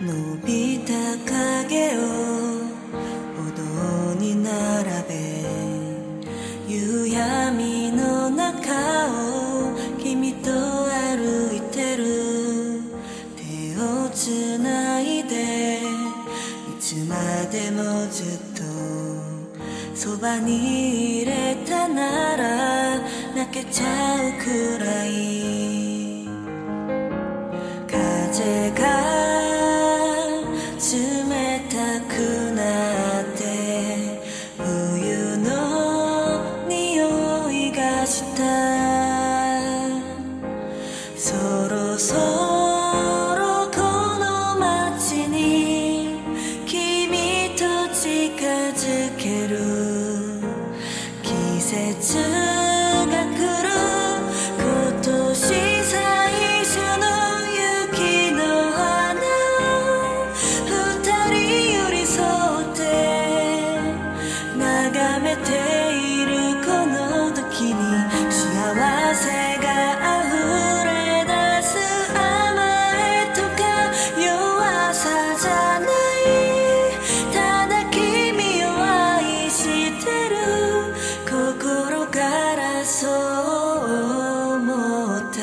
伸びた影を歩道に並べ、夕闇の中を君と歩いてる。手をつないでいつまでもずっとそばにいれたなら泣けちゃうくらい。風が冷たくなって冬の匂いがした。そろそろこの街に君と近づける。季節が来る。今年最初の雪の花を二人寄り添って眺めている。この時に幸せが溢れ出す。甘えとか弱さじゃない、ただ君を愛してる。心からそう思った。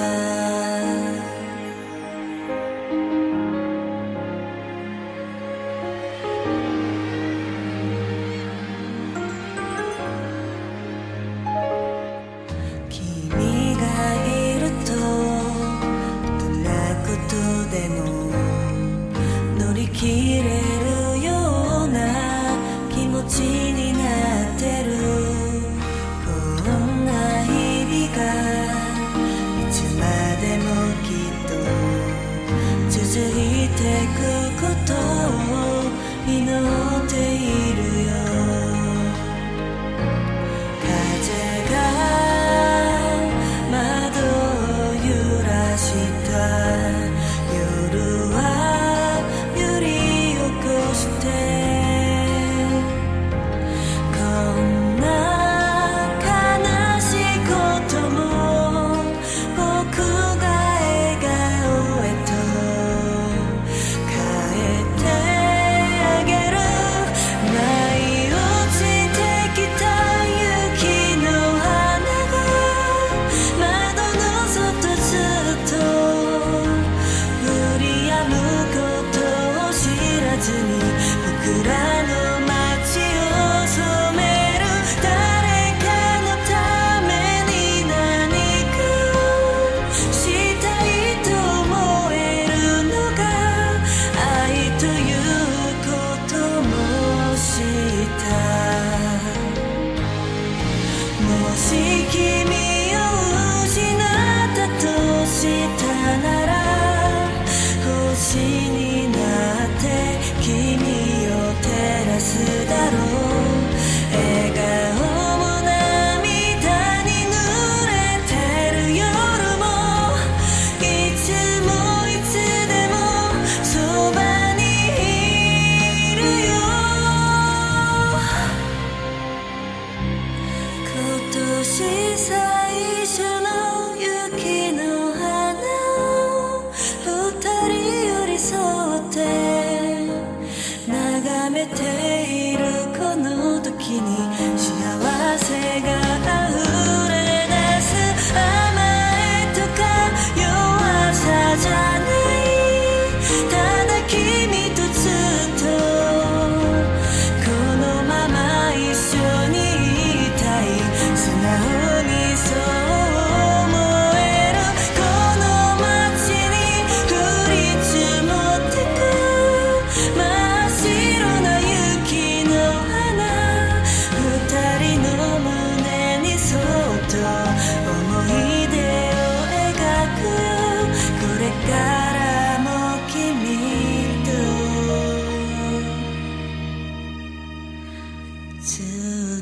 君がいるとどんなことでも乗り切れるような気持ちになってる。こんな日々がいつまでもきっと続いてくことを祈っているよ。風が窓を揺らした夜は揺り起こして、こんな悲しいことも僕が笑顔へと変えてあげる。舞い落ちてきた雪の花が窓の外ずっと降り止むことを知らずに、僕らの街を染める。誰かのために何かをしたいと思えるのが愛ということも知った。もし君を失ったとしたなら、星になって君を照らすだろう。笑顔も涙に濡れてる夜もいつもいつでもそばにいるよ。今年最初の雪の花を二人寄り添って眺めている。この時に幸せが溢れ出す。甘えとか弱さじゃない、ただ君とずっとこのまま一緒にいたい。素直にそう思える。この街に降り積もってく真っ白な雪の花、二人の胸にそっと思い出を描くよ。これからも君とずっと